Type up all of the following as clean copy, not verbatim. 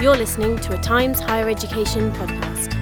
You're listening to a Times Higher Education podcast.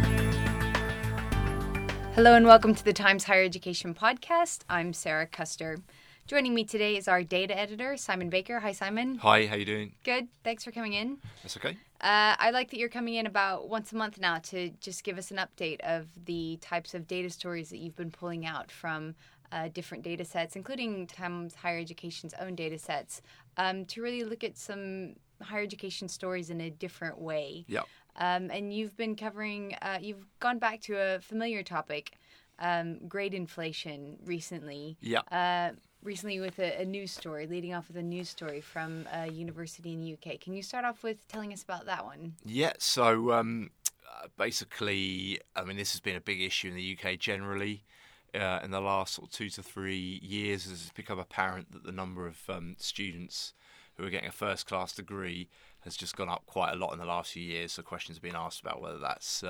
Hello and welcome to the Times Higher Education podcast. I'm Sarah Custer. Joining me today is our data editor, Simon Baker. Hi, Simon. Hi, how you doing? Good. Thanks for coming in. That's okay. I like that you're coming in about once a month now to just give us an update of the types of data stories that you've been pulling out from different data sets, including Times Higher Education's own data sets, to really look at some higher education stories in a different way. Yeah. And you've been covering, you've gone back to a familiar topic, grade inflation recently. Yeah. Recently with a news story, leading off with a news story from a university in the UK. Can you start off with telling us about that one? Yeah, so basically, I mean, this has been a big issue in the UK generally. In the last sort of 2 to 3 years, it's become apparent that the number of students who are getting a first-class degree has just gone up quite a lot in the last few years. So questions have been asked about whether that's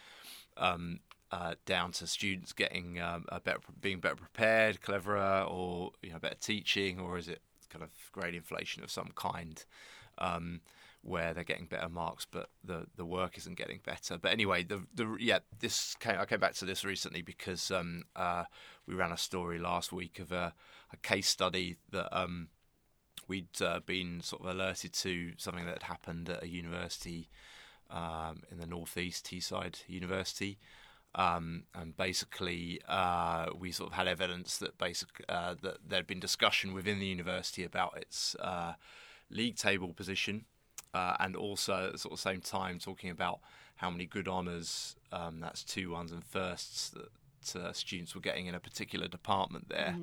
down to students getting being better prepared, cleverer, or better teaching, or is it kind of grade inflation of some kind, where they're getting better marks but the work isn't getting better. But anyway, I came back to this recently because we ran a story last week of a case study that we'd been sort of alerted to, something that had happened at a university in the northeast, Teesside University. And basically, we sort of had evidence that that there'd been discussion within the university about its league table position, and also at the sort of same time talking about how many good honours, that's 2-1s and firsts, that students were getting in a particular department there.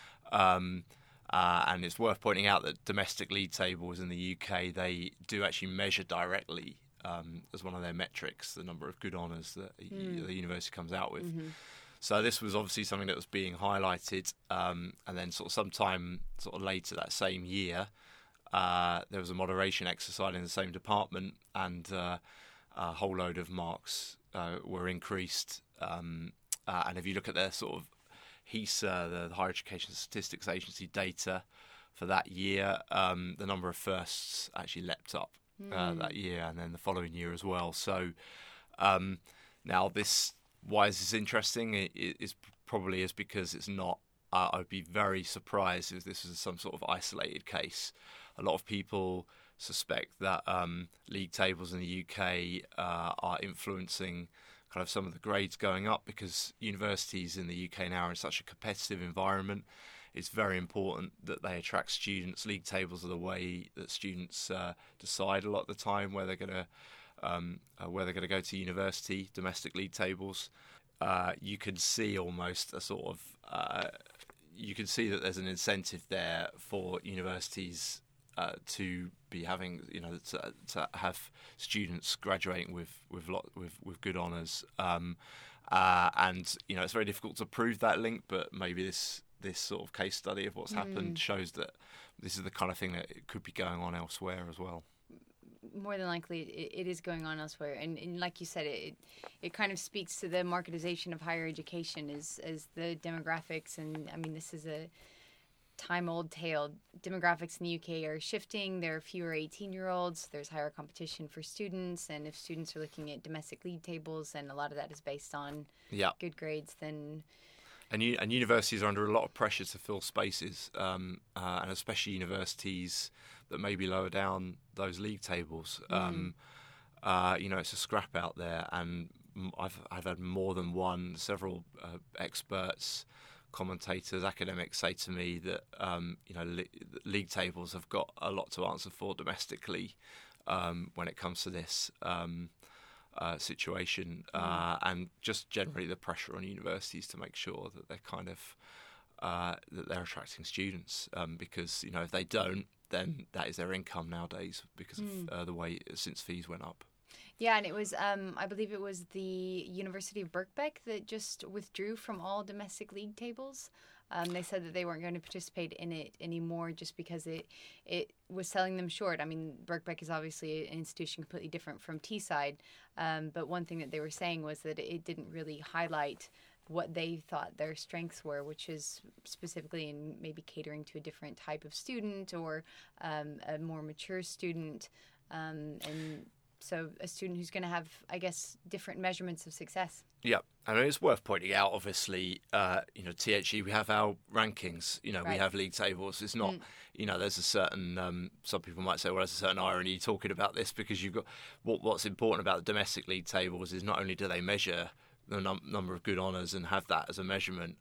And it's worth pointing out that domestic league tables in the UK, they do actually measure directly as one of their metrics the number of good honours that the university comes out with. Mm-hmm. So this was obviously something that was being highlighted, and then sometime later that same year, there was a moderation exercise in the same department, and a whole load of marks were increased. And if you look at their sort of HESA, the Higher Education Statistics Agency data for that year, the number of firsts actually leapt up that year, and then the following year as well. So now why is this interesting? It is probably because it's not. I'd be very surprised if this was some sort of isolated case. A lot of people suspect that league tables in the UK are influencing kind of some of the grades going up, because universities in the UK now are in such a competitive environment. It's very important that they attract students. League tables are the way that students decide a lot of the time where they're going to go to university. Domestic league tables, you can see almost a sort of you can see that there's an incentive there for universities to be having, to have students graduating with good honours, and it's very difficult to prove that link, but maybe this sort of case study of what's happened shows that this is the kind of thing that it could be going on elsewhere as well. More than likely, it is going on elsewhere, and like you said, it kind of speaks to the marketization of higher education as the demographics, and I mean, this is a time-old tale. Demographics in the UK are shifting. There are fewer 18-year-olds. There's higher competition for students, and if students are looking at domestic league tables, and a lot of that is based on good grades, then. And universities are under a lot of pressure to fill spaces, and especially universities that maybe lower down those league tables. It's a scrap out there, and I've had more than several experts, commentators, academics say to me that league tables have got a lot to answer for domestically when it comes to this situation, and just generally the pressure on universities to make sure that they're kind of that they're attracting students, because if they don't, then that is their income nowadays because of the way since fees went up. Yeah, and it was, I believe it was the University of Birkbeck that just withdrew from all domestic league tables. They said that they weren't going to participate in it anymore just because it was selling them short. I mean, Birkbeck is obviously an institution completely different from Teesside, but one thing that they were saying was that it didn't really highlight what they thought their strengths were, which is specifically in maybe catering to a different type of student or a more mature student. And So a student who's going to have, I guess, different measurements of success. Yeah, I mean, it's worth pointing out, obviously, THE, we have our rankings, we have league tables. It's not, there's a certain, some people might say, well, there's a certain irony talking about this, because you've got, what's important about the domestic league tables is not only do they measure the number of good honours and have that as a measurement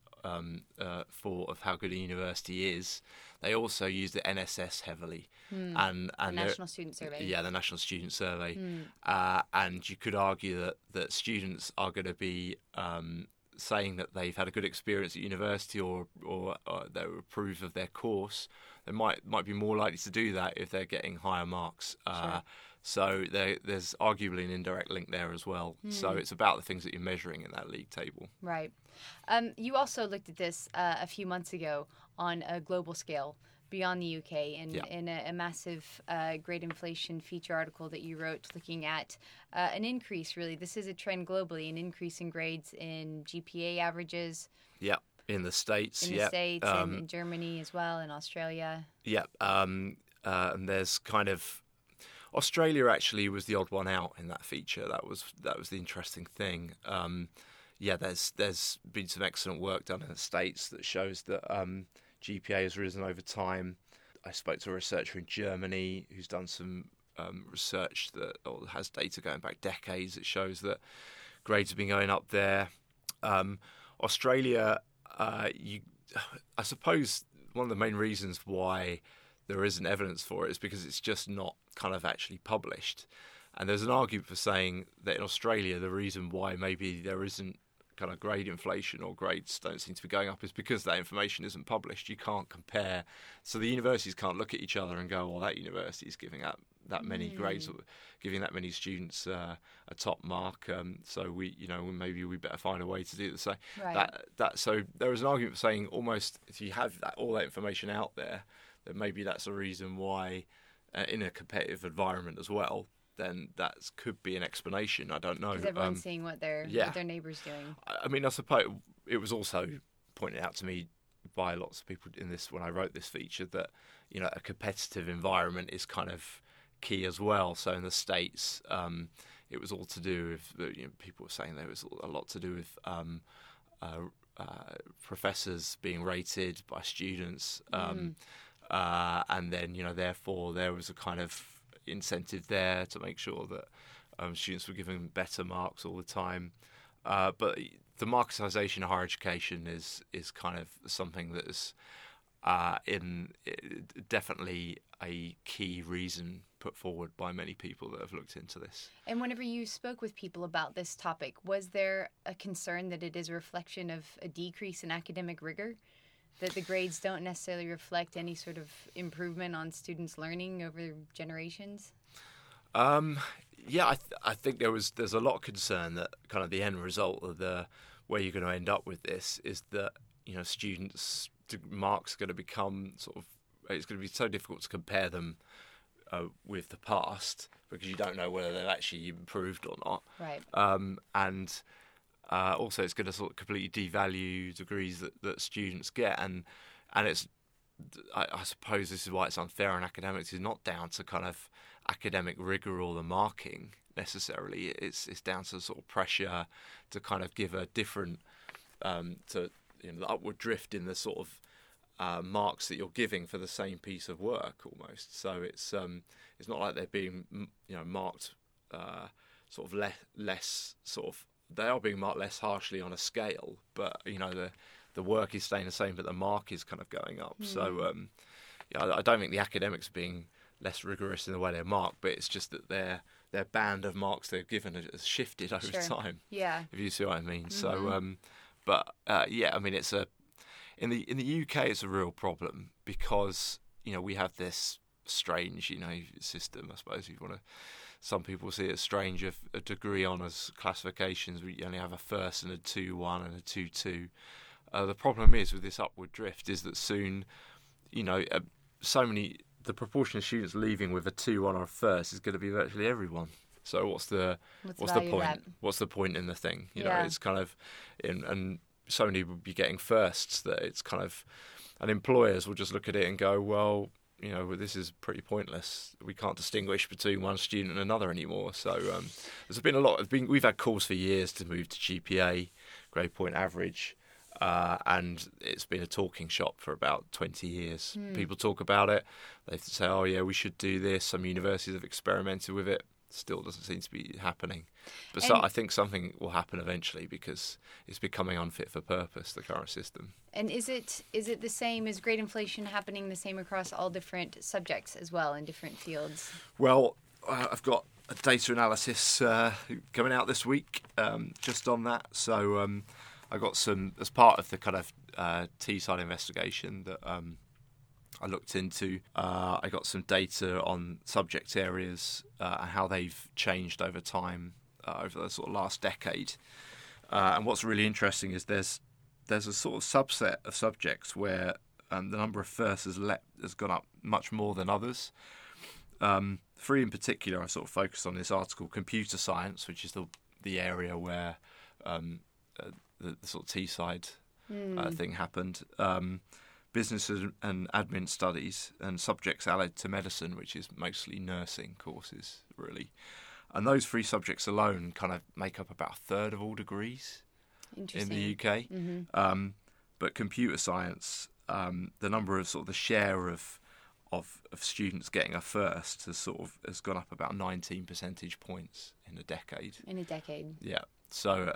of how good a university is, they also use the NSS heavily. And the National Student Survey. Yeah, the National Student Survey. And you could argue that students are going to be saying that they've had a good experience at university or they approve of their course. They might be more likely to do that if they're getting higher marks. Sure. So there's arguably an indirect link there as well. So it's about the things that you're measuring in that league table. Right. You also looked at this a few months ago on a global scale beyond the UK in a massive grade inflation feature article that you wrote looking at an increase, really. This is a trend globally, an increase in grades in GPA averages. Yeah, in the States. In the States, in Germany as well, in Australia. Yeah, and there's kind of... Australia actually was the odd one out in that feature. That was the interesting thing. There's been some excellent work done in the States that shows that GPA has risen over time. I spoke to a researcher in Germany who's done some research that has data going back decades that shows that grades have been going up there. Australia, I suppose one of the main reasons why there isn't evidence for it is because it's just not kind of actually published. And there's an argument for saying that in Australia, the reason why maybe there isn't kind of grade inflation or grades don't seem to be going up is because that information isn't published. You can't compare. So the universities can't look at each other and go, well, that university is giving out that many grades, or giving that many students a top mark. So maybe we better find a way to do the same. Right. So there is an argument for saying almost if you have all that information out there, that maybe that's a reason why in a competitive environment as well, then that could be an explanation. I don't know. Because everyone's seeing what their neighbour's doing. I mean, I suppose it was also pointed out to me by lots of people in this when I wrote this feature that a competitive environment is kind of key as well. So in the States, it was all to do with people were saying there was a lot to do with professors being rated by students, and then therefore there was a kind of incentive there to make sure that students were given better marks all the time. But the marketisation of higher education is kind of something that is definitely a key reason put forward by many people that have looked into this. And whenever you spoke with people about this topic, was there a concern that it is a reflection of a decrease in academic rigor? That the grades don't necessarily reflect any sort of improvement on students' learning over generations? I think there's a lot of concern that kind of the end result of where you're going to end up with this is that students' marks are going to become it's going to be so difficult to compare them with the past because you don't know whether they've actually improved or not. Right. And also it's going to sort of completely devalue degrees that students get, and it's I suppose this is why it's unfair on academics. It's not down to kind of academic rigor or the marking necessarily. It's down to sort of pressure to kind of give a different the upward drift in the sort of marks that you're giving for the same piece of work almost. So it's not like they're being marked sort of less sort of. They are being marked less harshly on a scale, but the work is staying the same, but the mark is kind of going up. So I don't think the academics are being less rigorous in the way they're marked, but it's just that their band of marks they're given has shifted over time. Yeah, if you see what I mean. So, I mean it's in the UK it's a real problem because we have this strange system. I suppose if you want to. Some people see it strange of a degree honours classifications. We only have a first and a 2-1 and a 2-2. The problem is with this upward drift is that soon, the proportion of students leaving with a 2-1 or a first is going to be virtually everyone. So what's the point? What's the point in the thing? It's kind of, and so many will be getting firsts that it's kind of, and employers will just look at it and go, well, this is pretty pointless. We can't distinguish between one student and another anymore. So there's been a lot. We've had calls for years to move to GPA, grade point average, and it's been a talking shop for about 20 years. People talk about it. They say, oh yeah, we should do this. Some universities have experimented with it. Still doesn't seem to be happening. But I think something will happen eventually because it's becoming unfit for purpose, the current system. And is it the same? Is grade inflation happening the same across all different subjects as well in different fields? Well, I've got a data analysis coming out this week just on that. So I got some, as part of the kind of Teesside investigation that I looked into, I got some data on subject areas and how they've changed over time over the sort of last decade. And what's really interesting is there's a sort of subset of subjects where the number of firsts has gone up much more than others. Three in particular I sort of focused on this article: computer science, which is the area where the sort of Teesside thing happened. Business and admin studies, and subjects allied to medicine, which is mostly nursing courses, really. And those three subjects alone kind of make up about a third of all degrees in the UK. But computer science, the number of sort of the share of students getting a first has gone up about 19 percentage points in a decade. Yeah. So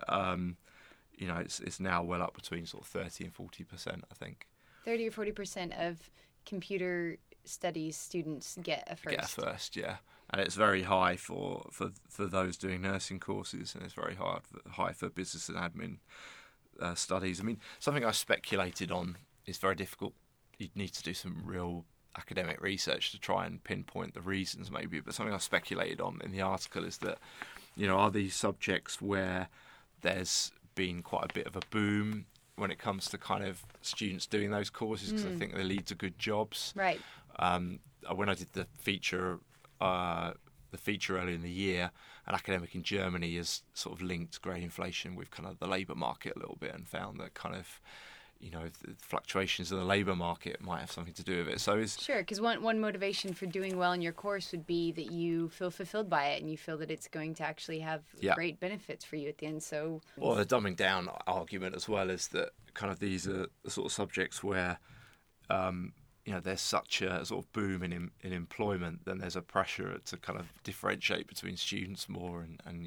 it's now well up between sort of 30 and 40%, I think. 30 or 40% of computer studies students get a first. Yeah. And it's very high for those doing nursing courses, and it's very high for business and admin studies. I mean, something I speculated on is very difficult. You'd need to do some real academic research to try and pinpoint the reasons, maybe. But something I speculated on in the article is that, are these subjects where there's been quite a bit of a boom when it comes to kind of students doing those courses, because I think they lead to good jobs. Right. When I did the feature earlier in the year, an academic in Germany has sort of linked grade inflation with kind of the labour market a little bit, and found that kind of, the fluctuations in the labour market might have something to do with it. So sure, because one motivation for doing well in your course would be that you feel fulfilled by it and you feel that it's going to actually have great benefits for you at the end. So, well, the dumbing down argument as well is that kind of these are the sort of subjects where there's such a sort of boom in employment, then there's a pressure to kind of differentiate between students more and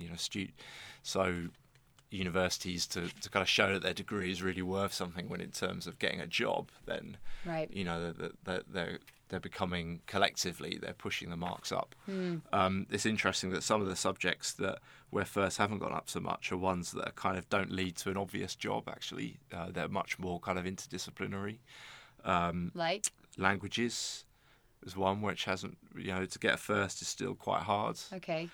so universities to kind of show that their degree is really worth something when in terms of getting a job, then right. They're becoming, collectively, they're pushing the marks up. It's interesting that some of the subjects that where firsts haven't gone up so much are ones that kind of don't lead to an obvious job, actually. They're much more kind of interdisciplinary. Like? Languages is one which hasn't, to get a first is still quite hard. Okay.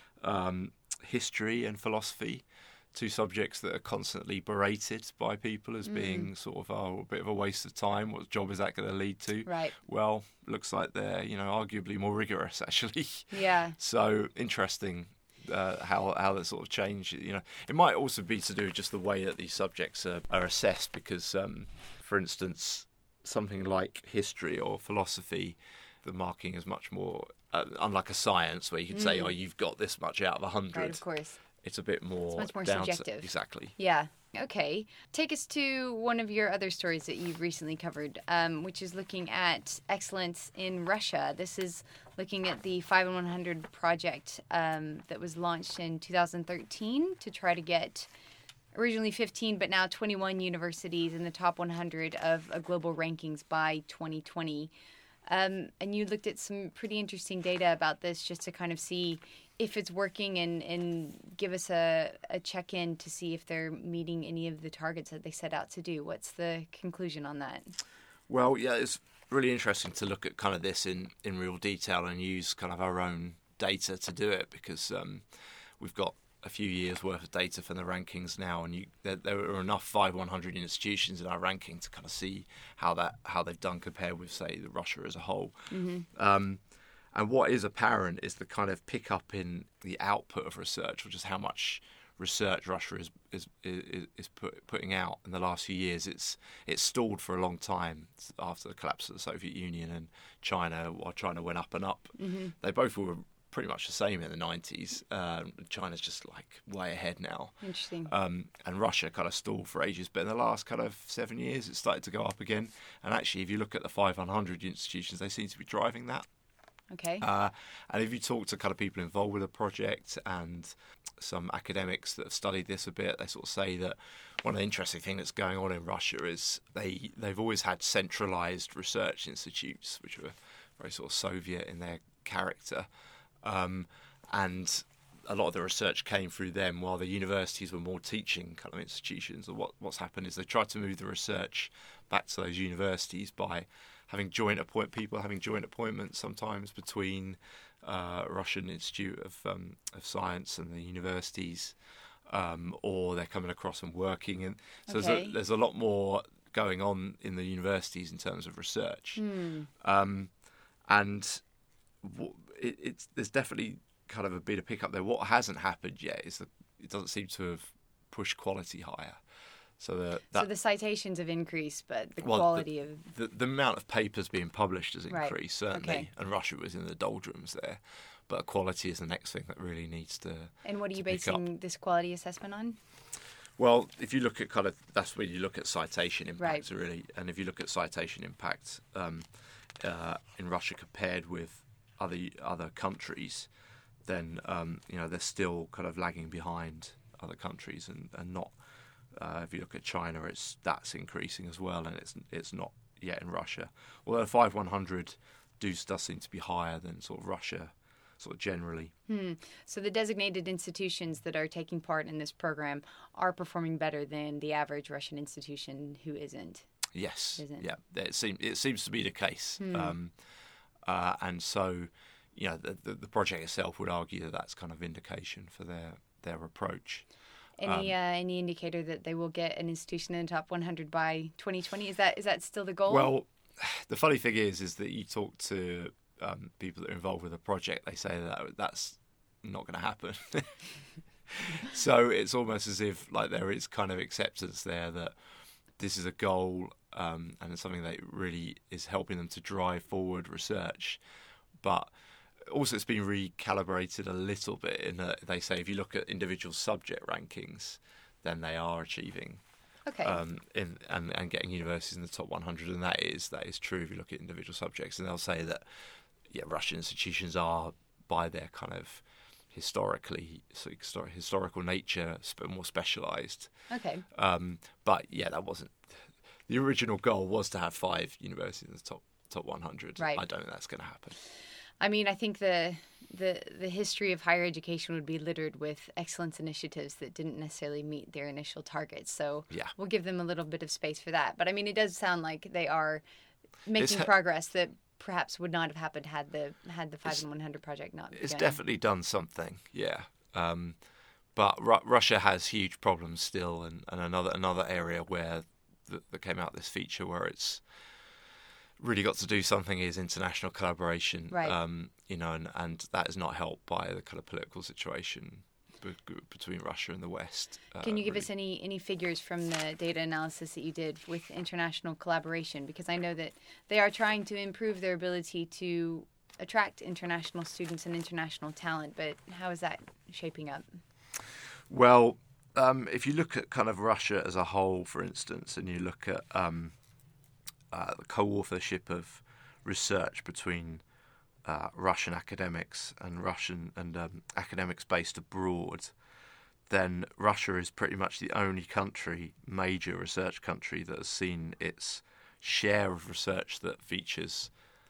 History and philosophy, two subjects that are constantly berated by people as being sort of a bit of a waste of time. What job is that going to lead to? Right. Well, looks like they're, arguably more rigorous, actually. Yeah. So interesting how that sort of change. It might also be to do with just the way that these subjects are assessed, because, for instance, something like history or philosophy, the marking is much more, unlike a science where you could say, you've got this much out of 100. Right, of course. It's a bit more... It's much more subjective. Exactly. Yeah. Okay. Take us to one of your other stories that you've recently covered, which is looking at excellence in Russia. This is looking at the 5 in 100 project that was launched in 2013 to try to get originally 15, but now 21 universities in the top 100 of global rankings by 2020. And you looked at some pretty interesting data about this just to kind of see if it's working and give us a check-in to see if they're meeting any of the targets that they set out to do. What's the conclusion on that? Well, yeah, it's really interesting to look at kind of this in real detail and use kind of our own data to do it, because we've got a few years' worth of data from the rankings now, and there are enough 5 100 institutions in our ranking to kind of see how they've done compared with, say, Russia as a whole. Mm-hmm. And what is apparent is the kind of pick up in the output of research, or just how much research Russia is putting out in the last few years, it's stalled for a long time after the collapse of the Soviet Union and China. While China went up and up, they both were pretty much the same in the 90s. China's just like way ahead now. Interesting. And Russia kind of stalled for ages, but in the last kind of 7 years, it started to go up again. And actually, if you look at the 500 institutions, they seem to be driving that. Okay. And if you talk to kind of people involved with the project and some academics that have studied this a bit, they sort of say that one of the interesting things that's going on in Russia is they've always had centralised research institutes, which were very sort of Soviet in their character. And a lot of the research came through them, while the universities were more teaching kind of institutions. And what's happened is they tried to move the research back to those universities by having joint appointments sometimes between Russian Institute of Science and the universities, or they're coming across and working. And so there's a lot more going on in the universities in terms of research. And there's definitely kind of a bit of pickup there. What hasn't happened yet is that it doesn't seem to have pushed quality higher. So the citations have increased, but the quality of the amount of papers being published has increased, certainly. And Russia was in the doldrums there. But quality is the next thing that really needs to. And what are you basing this quality assessment on? Well, if you look at that's where you look at citation impact, really. And if you look at citation impact in Russia compared with other countries, then they're still kind of lagging behind other countries, and not. If you look at China, that's increasing as well, and it's not yet in Russia. Although 5/100 does seem to be higher than sort of Russia, sort of generally. So the designated institutions that are taking part in this program are performing better than the average Russian institution who isn't. Yes, yeah, it seems to be the case, and so the project itself would argue that that's kind of indication for their approach. Any indicator that they will get an institution in the top 100 by 2020? Is that still the goal? Well, the funny thing is that you talk to people that are involved with the project, they say that that's not going to happen. So it's almost as if like there is kind of acceptance there that this is a goal, and it's something that really is helping them to drive forward research, but also it's been recalibrated a little bit in that they say if you look at individual subject rankings, then they are achieving and getting universities in the top 100, and that is true if you look at individual subjects. And they'll say that Russian institutions are, by their kind of historical nature, more specialised. Okay. But that wasn't the original goal. Was to have 5 universities in the top 100. Right. I don't think that's going to happen. I mean, I think the history of higher education would be littered with excellence initiatives that didn't necessarily meet their initial targets. So we'll give them a little bit of space for that. But I mean, it does sound like they are making progress that perhaps would not have happened had the 5/100 project not begun. It's definitely done something, but Russia has huge problems still, and another area where that came out this feature where it's really got to do something is international collaboration, right. And that is not helped by the kind of political situation between Russia and the West. Can you give us any figures from the data analysis that you did with international collaboration? Because I know that they are trying to improve their ability to attract international students and international talent, but how is that shaping up? Well, if you look at kind of Russia as a whole, for instance, and you look at the co-authorship of research between Russian academics and academics based abroad, then Russia is pretty much the only major research country that has seen its share of research that features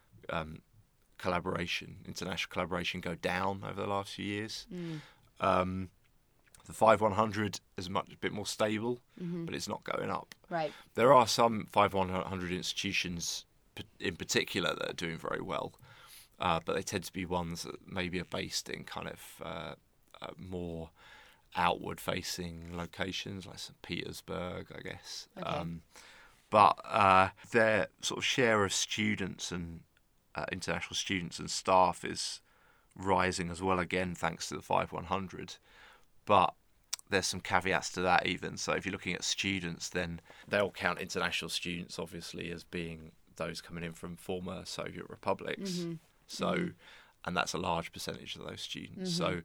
international collaboration go down over the last few years. The 5/100 is a bit more stable, but it's not going up. Right. There are some 5/100 institutions in particular that are doing very well, but they tend to be ones that maybe are based in kind of more outward-facing locations, like St. Petersburg, I guess. Okay. But their sort of share of students and international students and staff is rising as well, again, thanks to the 5/100. But there's some caveats to that even. So if you're looking at students, then they'll count international students obviously as being those coming in from former Soviet republics. So, and that's a large percentage of those students. So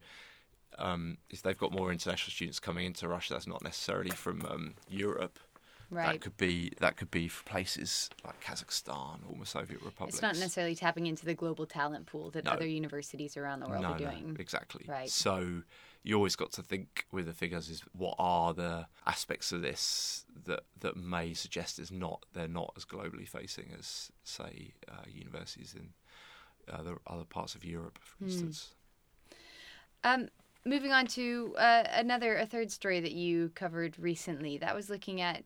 if they've got more international students coming into Russia, that's not necessarily from Europe. Right. That could be for places like Kazakhstan, former Soviet republics. It's not necessarily tapping into the global talent pool that other universities around the world are doing. No, exactly. Right. So you always got to think with the figures is what are the aspects of this that may suggest they're not as globally facing as, say, universities in other parts of Europe, for instance. Moving on to a third story that you covered recently. That was looking at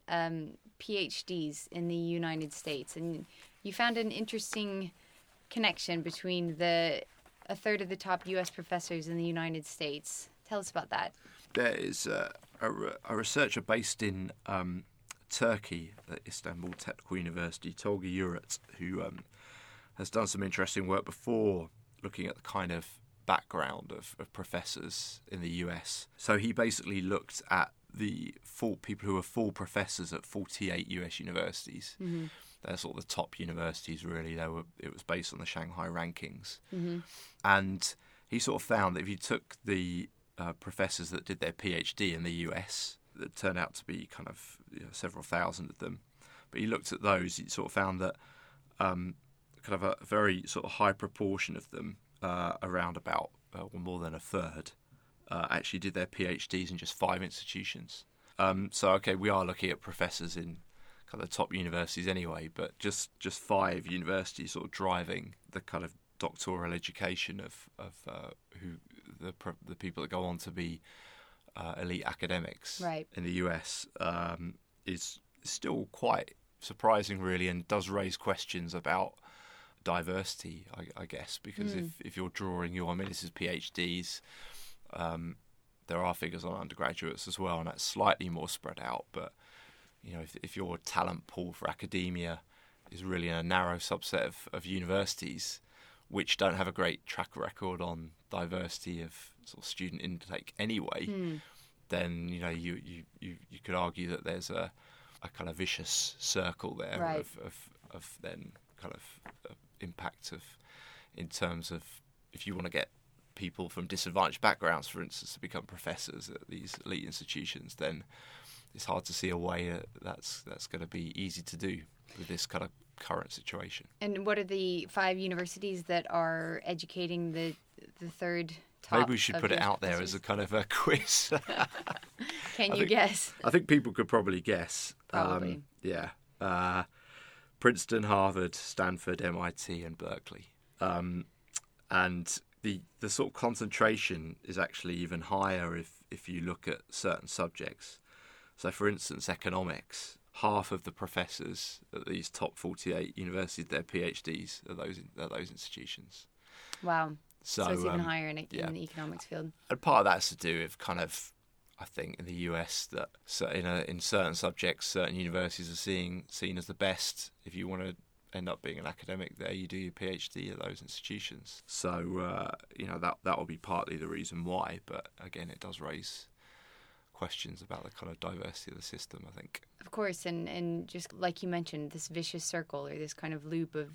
PhDs in the United States. And you found an interesting connection between a third of the top U.S. professors in the United States. Tell us about that. There is a researcher based in Turkey at Istanbul Technical University, Tolga Urat, who has done some interesting work before looking at the kind of background of professors in the US. So he basically looked at the people who are full professors at 48 US universities. They're sort of the top universities, really. It was based on the Shanghai rankings. And he sort of found that if you took the professors that did their PhD in the US, that turned out to be kind of several thousand of them. But he looked at those, he sort of found that kind of a very sort of high proportion of them, around about more than a third, actually did their PhDs in just 5 institutions. So we are looking at professors in kind of the top universities anyway, but just 5 universities sort of driving the kind of doctoral education of who the people that go on to be elite academics in the US is still quite surprising, really, and does raise questions about diversity, I guess, because if you're drawing this is PhDs, there are figures on undergraduates as well, and that's slightly more spread out. But if your talent pool for academia is really in a narrow subset of universities, which don't have a great track record on diversity of sort of student intake anyway, then you could argue that there's a kind of vicious circle there of then kind of impact in terms of if you want to get people from disadvantaged backgrounds, for instance, to become professors at these elite institutions, then it's hard to see a way that's going to be easy to do with this kind of current situation. And what are the 5 universities that are educating the third top? Maybe we should put it out there as a kind of a quiz. Can you guess? I think people could probably guess. Probably. Princeton, Harvard, Stanford, MIT, and Berkeley. And the sort of concentration is actually even higher if you look at certain subjects. So, for instance, economics. Half of the professors at these top 48 universities, their PhDs are those institutions. Wow. So it's even higher in the economics field. And part of that's to do with kind of, I think, in the US that in certain subjects, certain universities are seen as the best. If you want to end up being an academic there, you do your PhD at those institutions. So, that will be partly the reason why. But again, it does raise questions about the kind of diversity of the system, I think. Of course, and just like you mentioned, this vicious circle or this kind of loop of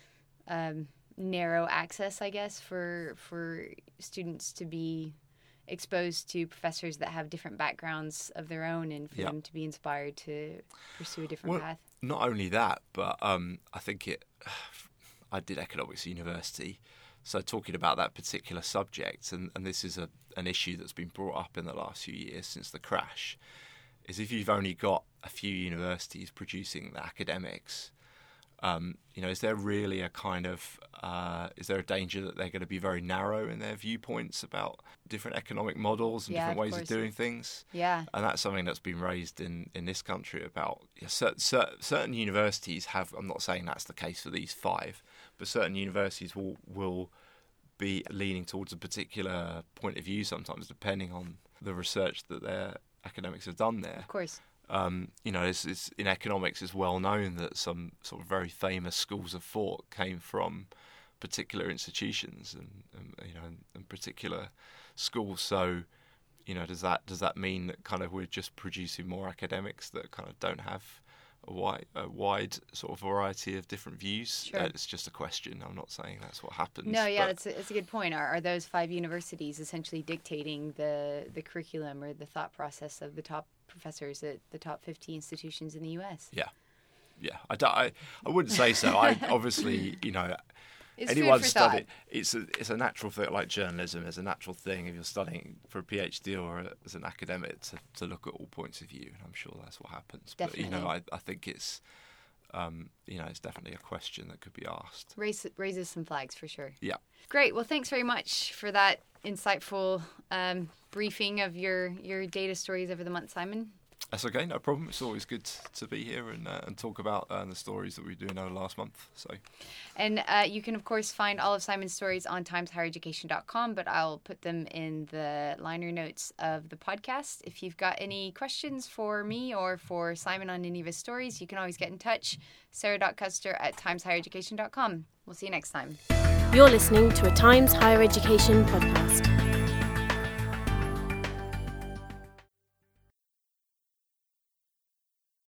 narrow access, I guess, for students to be exposed to professors that have different backgrounds of their own and for them to be inspired to pursue a different path. Not only that, but I think I did economics at university, so talking about that particular subject, and this is an issue that's been brought up in the last few years since the crash, is if you've only got a few universities producing the academics, is there really a kind of is there a danger that they're going to be very narrow in their viewpoints about different economic models and different ways of doing things? Yeah, and that's something that's been raised in this country about certain universities have. I'm not saying that's the case for these 5, but certain universities will be leaning towards a particular point of view sometimes, depending on the research that their academics have done there. Of course. It's in economics, it's well known that some sort of very famous schools of thought came from particular institutions and particular schools. So does that mean that kind of we're just producing more academics that kind of don't have a wide sort of variety of different views? Sure. It's just a question. I'm not saying that's what happens. No, yeah, it's a good point. Are those 5 universities essentially dictating the curriculum or the thought process of the top professors at the top 50 institutions in the U.S.? Yeah. I wouldn't say so. I obviously, It's anyone food for study thought. it's a natural thing, like journalism. It's a natural thing if you're studying for a PhD or as an academic to look at all points of view, and I'm sure that's what happens. Definitely. But I think it's it's definitely a question that could be asked. Raises some flags for sure. Yeah. Great. Well, thanks very much for that insightful briefing of your data stories over the month, Simon. That's okay, no problem. It's always good to be here and talk about the stories that we're doing over the last month. And you can, of course, find all of Simon's stories on timeshighereducation.com, but I'll put them in the liner notes of the podcast. If you've got any questions for me or for Simon on any of his stories, you can always get in touch. Sarah.Custer@timeshighereducation.com. We'll see you next time. You're listening to a Times Higher Education podcast.